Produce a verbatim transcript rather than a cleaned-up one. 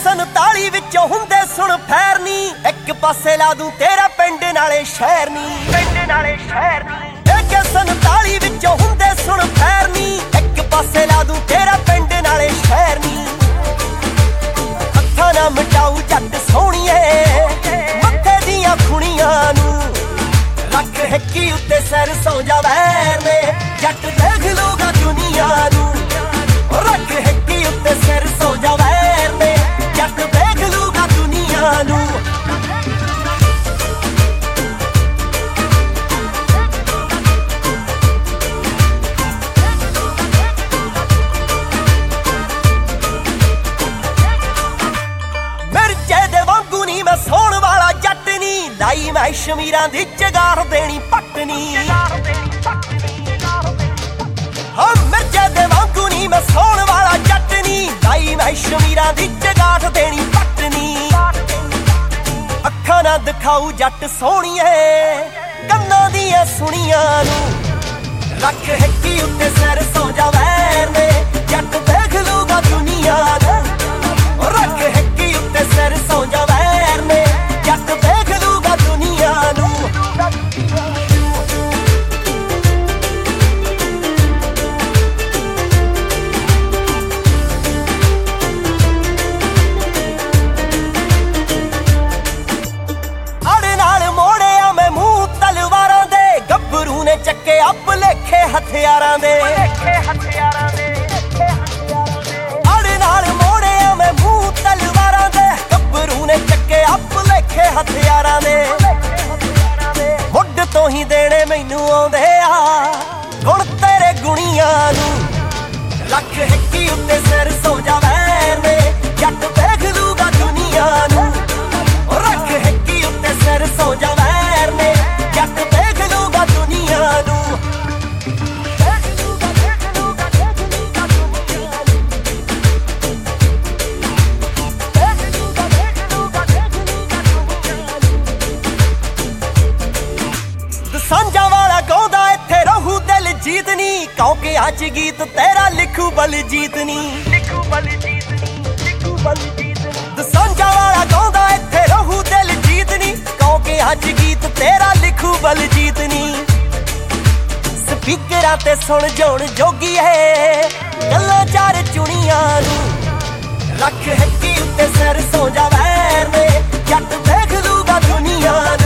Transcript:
ਸੰਤਾਲੀ ਵਿੱਚੋਂ ਹੁੰਦੇ ਸੁਣ ਫੈਰ ਨੀ, ਇੱਕ ਪਾਸੇ ਲਾ ਦੂੰ ਤੇਰਾ ਪਿੰਡ ਨਾਲੇ ਸ਼ਹਿਰ ਨੀ, ਪਿੰਡ ਨਾਲੇ ਸ਼ਹਿਰ ਨੀ। ਇੱਕ ਸੰਤਾਲੀ ਵਿੱਚੋਂ ਹੁੰਦੇ ਸੁਣ ਫੈਰ ਨੀ, ਇੱਕ ਪਾਸੇ ਲਾ ਦੂੰ ਤੇਰਾ ਪਿੰਡ ਨਾਲੇ ਸ਼ਹਿਰ ਨੀ। ਹੱਥਾਂ ਨਾ ਮਟਾਊ ਜੱਟ ਸੋਹਣੀਏ ਮੱਥੇ ਦੀਆਂ ਖੁਣੀਆਂ ਨੂੰ, ਰੱਖ ਹਿੱਕੀ ਉੱਤੇ ਸਿਰ ਸੌ ਜਾ ਵੈਰ ਨੇ, ਜੱਟ ਦੇਖ ਲੂਗਾ ਦੁਨੀਆ ਨੂੰ। ਰੱਖ ਹਿੱਕੀ ਉੱਤੇ ਸਿਰ ਸੌ ਜਾ ਵੈਰ ਨੇ, ਜੱਟ ਦੇਖ ਲੂਗਾ ਦੁਨੀਆ ਨੂੰ। ਮਿਰਜੇ ਦੇ ਵਾਂਗੂ ਨੀ ਮੈਂ ਸੋਹਣ ਵਾਲਾ ਜੱਟ ਨੀ, ਲਾਈ ਮੈਂ ਸ਼ਮੀਰਾਂ ਦੀ ਜਗਾਰ ਦੇਣੀ ਪੱਟਨੀ। ਹਾਂ ਮਿਰਜੇ ਦੇ ਵਾਂਗੂ ਨੀ ਮੈਂ ਸੋਹਣ ਵਾਲਾ ਜੱਟ ਨੀ, ਲਾਈ ਮੈਂ ਸ਼ਮੀਰਾਂ ਦੀ ਜਗਾਠ ਦੇਣੀ ਪੱਟਨੀ। ਅੱਖਾਂ ਨਾ ਦਿਖਾਊ ਜੱਟ ਸੋਹਣੀਏ ਕੰਨਾਂ ਦੀਆਂ ਸੁਣੀਆਂ ਨੂੰ, ਰੱਖ ਹਿੱਕੀ ਉੱਤੇ ਸਿਰ ਸੌ ਜਾ ਵੈਰ ਨੇ, ਜੱਟ ਦੇਖ ਲੂਗਾ ਦੁਨੀਆ ਨੂੰ। ਰੱਖ ਹਿੱਕੀ ਉੱਤੇ ਸਿਰ ਸੌ ਜਾ ਵੈਰ ਨੇ, ਜੱਟ ਦੇਖ ਲੂਗਾ ਦੁਨੀਆ ਨੂੰ। ਚੱਕੇ ਅੱਪ ਲੇਖੇ ਹਥਿਆਰਾਂ ਦੇ, ਆੜੇ ਨਾਲ ਮੋੜਿਆ ਮੈਂ ਮੂੰਹ ਤਲਵਾਰਾਂ ਦੇ, ਗੱਭਰੂ ਨੇ ਚੱਕੇ ਅੱਪ ਲੇਖੇ ਹਥਿਆਰਾਂ ਦੇ। ਮੁੱਢ ਤੋਂ ਹੀ ਦੇਣੇ ਮੈਨੂੰ ਆਉਂਦੇ ਆ ਗੁਣ ਤੇਰੇ ਗੁਣੀਆਂ ਨੂੰ, ਰੱਖ ਹਿੱਕੀ ਉੱਤੇ ਸਿਰ ਸੌ ਜਾ ਵੈਰ ਨੇ, ਜੱਟ ਦੇਖ ਲੂਗਾ ਦੁਨੀਆ ਨੂੰ। ਰੱਖ ਹਿੱਕੀ ਉੱਤੇ ਸਿਰ ਸੌ ਜਾ ਵੈਰ ਨੇ, ਜੱਟ ਦੇਖ ਲੂਗਾ ਦੁਨੀਆ ਨੂੰ। ਸਾਂਝਾ ਵਾਲਾ ਗਾਉਂਦਾ ਇੱਥੇ ਰਹੂ ਦਿਲ ਜੀਤ ਨੀ, ਕਿਉਂਕਿ ਅੱਜ ਗੀਤ ਤੇਰਾ ਲਿਖੂ ਬਲਜੀਤ ਨੀ, ਲਿਖੂ ਬਲਜੀਤ ਨੀ, ਲਿਖੂ ਬਲਜੀਤ ਨੀ। ਸਾਂਝਾ ਵਾਲਾ ਗਾਉਂਦਾ ਇੱਥੇ ਰਹੂ ਦਿਲ ਜੀਤ ਨੀ, ਕਿਉਂਕਿ ਅੱਜ ਗੀਤ ਤੇਰਾ ਲਿਖੂ ਬਲਜੀਤ ਨੀ। ਸਪੀਕਰਾਂ ਤੇ ਸੁਣ ਜਾਣ ਜੋਗੀ ਹੈ ਗੱਲਾਂ ਚਾਰ ਚੁਣੀਆਂ ਨੂੰ, ਰੱਖ ਹਿੱਕੀ ਉੱਤੇ ਸਿਰ ਸੌ ਜਾ ਵੈਰ ਨੇ, ਜੱਟ ਦੇਖ ਲੂਗਾ ਦੁਨੀਆ।